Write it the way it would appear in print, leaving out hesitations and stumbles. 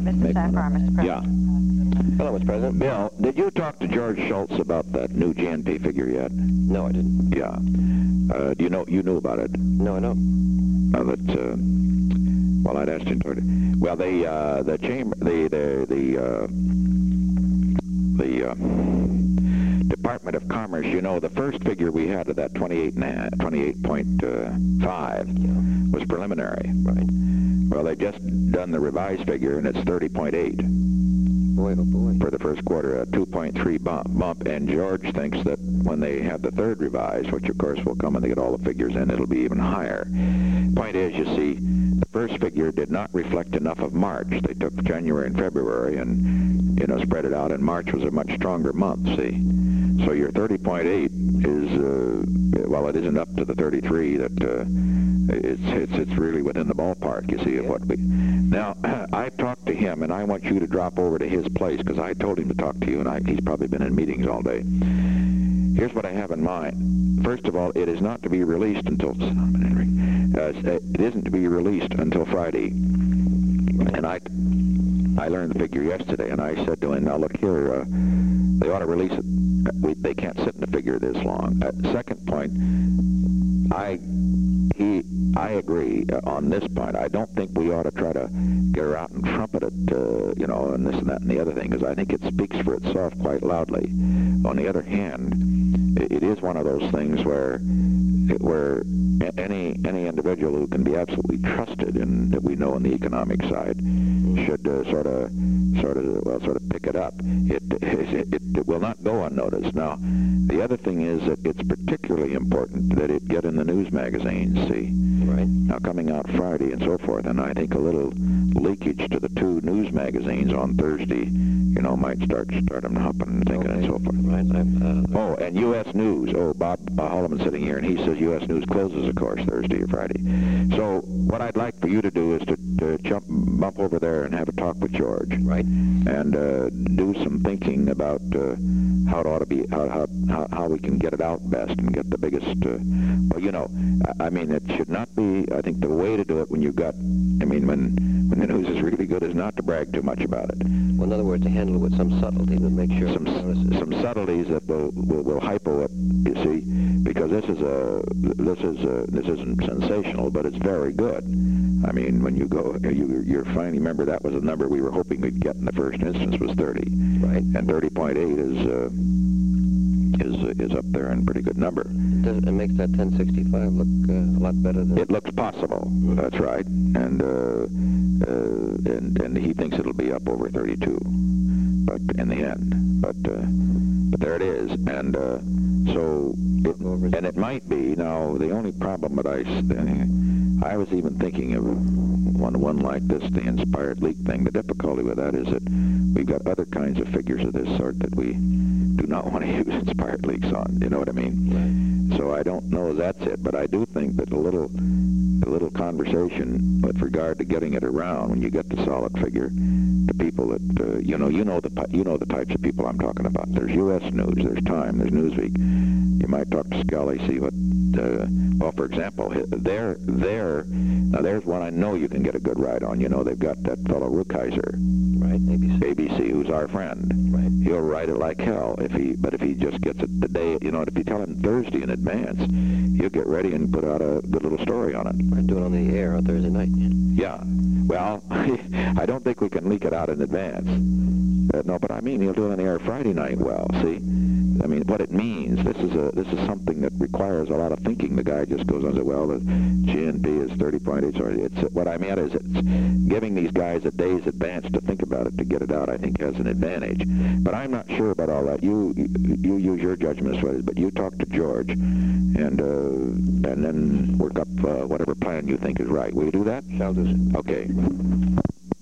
Mr. Safar, Mr. President. Yeah. Hello, Mr. President. Bill, did you talk to George Schultz about that new GNP figure yet? No, I didn't. Yeah. Do you knew about it? No, I don't. Well, I'd asked him to. Well, the chamber, the Department of Commerce, you know, the first figure we had of that 28.5 was preliminary. Right. Well, they just done the revised figure, and it's 30.8. Boy, oh boy. For the first quarter, a 2.3 bump, and George thinks that when they have the third revised, which of course will come when they get all the figures in, it'll be even higher. Point is, you see, the first figure did not reflect enough of March. They took January and February and, you know, spread it out, and March was a much stronger month, see? So your 30.8 is, well, it isn't up to the 33 that it's really within the ballpark, you see, of what we... Now, I talked to him, and I want you to drop over to his place, because I told him to talk to you, and he's probably been in meetings all day. Here's what I have in mind. First of all, it is not to be released until... it isn't to be released until Friday. And I learned the figure yesterday, and I said to him, now look here, they ought to release it. They can't sit in a figure this long. Second point, I agree on this point. I don't think we ought to try to get her out and trumpet it, you know, and this and that and the other thing, because I think it speaks for itself quite loudly. On the other hand, it is one of those things where any individual who can be absolutely trusted, and that we know on the economic side, should sort of pick it up. It will not go unnoticed. Now, the other thing is that it's particularly important that it get in the news magazines, see? Right. Now, coming out Friday and so forth, and I think a little leakage to the two news magazines on Thursday, you know, might start them hopping and thinking and so forth. Right. Oh, and U.S. News. Oh, Bob Holloman sitting here, and he says U.S. News closes, of course, Thursday or Friday. So what I'd like for you to do is to bump over there and have a talk with George. Right. And do some thinking about how it ought to be, how we can get it out best and get the biggest, well, you know, I mean, it should not be, I think the way to do it when you've got, I mean, when the news is really good is not to brag too much about it. Well, in other words, to handle it with some subtlety to make sure... Some subtleties that will hypo it, you see, because this isn't sensational, but it's very good. I mean, when you go, you're finally, remember that was a number we were hoping we'd get in the first instance was 30. Right. And 30.8 is up there and a pretty good number. It makes that 1065 look a lot better than... It looks possible. That's right. And he thinks it'll be up over 32, but in the end. But there it is. And it might be. Now, the only problem that I was even thinking of one like this, the inspired leak thing. The difficulty with that is that we've got other kinds of figures of this sort that we do not want to use inspired leaks on. You know what I mean? Right. So I don't know that's it, but I do think that a little conversation with regard to getting it around when you get the solid figure to people that you know the types of people I'm talking about. There's U.S. News, there's Time, there's Newsweek. You might talk to Scully, see what. Well, for example, now there's one I know you can get a good ride on. You know, they've got that fellow Rukeyser, right? ABC, who's our friend. Right. He'll write it like hell but if he just gets it the day, you know, if you tell him Thursday in advance, he'll get ready and put out a good little story on it. Right, do it on the air on Thursday night. Yeah. Well, I don't think we can leak it out in advance. No, but I mean, he'll do it on the air Friday night. Well, see. I mean, what it means, this is something that requires a lot of thinking. The guy just goes on and says, well, the GNP is 30.8. So what I meant is it's giving these guys a day's advance to think about it, to get it out, I think, has an advantage. But I'm not sure about all that. You use your judgment as well, but you talk to George and then work up whatever plan you think is right. Will you do that? Shall do. Okay.